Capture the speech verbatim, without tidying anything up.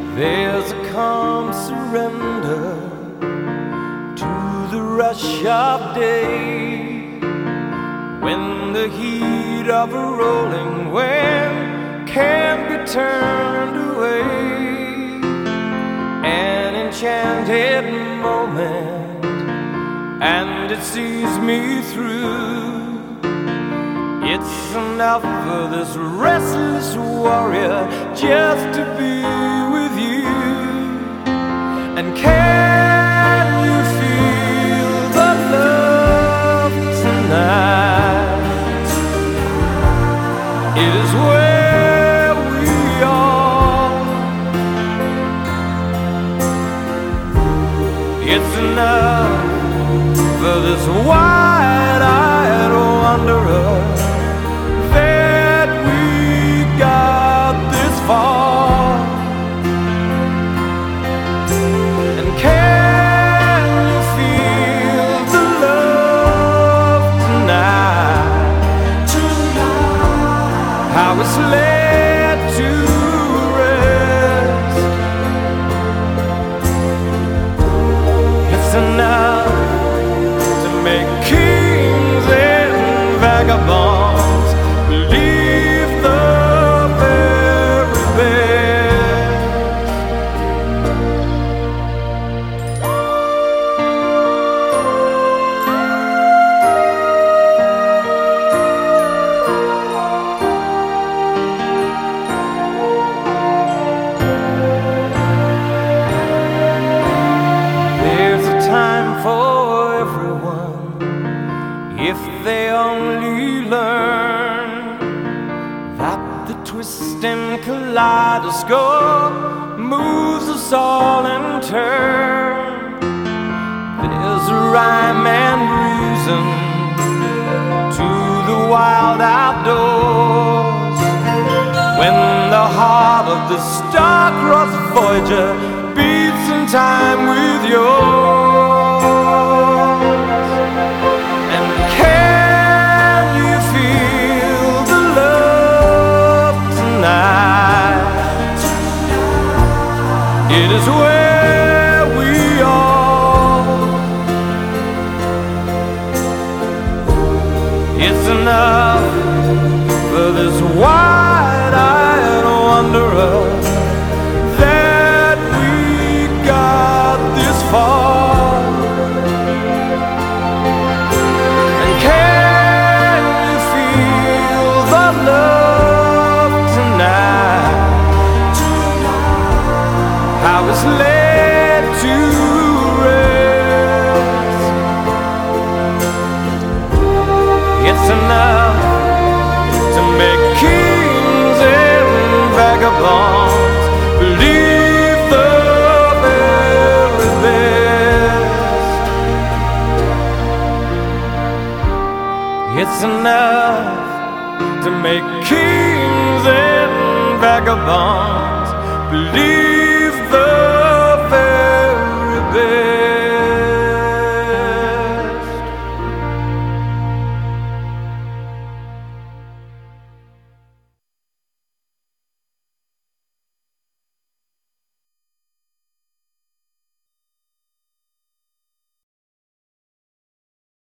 There's a calm surrender to the rush of day, when the heat of a rolling wave can't be turned away. An enchanted moment, and it sees me through. It's enough for this restless warrior just to be with you. And can you feel the love tonight? It is where we are. It's enough for this wide-eyed wanderer that we got this far. And can you feel the love tonight? Tonight, how it's laid to rest. It's enough to make kings and vagabonds believe the very best. There's a time for everyone, if they only learn that the twisting kaleidoscope moves us all in turn. There's a rhyme and reason to the wild outdoors, when the heart of the star-crossed Voyager beats in time with yours. And can you feel the love tonight? It is where we are. It's enough for this wide-eyed wanderer that we got this far. And can you feel the love tonight? How it's laid to rest. It's enough to make kings and vagabonds believe the very best. It's enough to make kings and vagabonds believe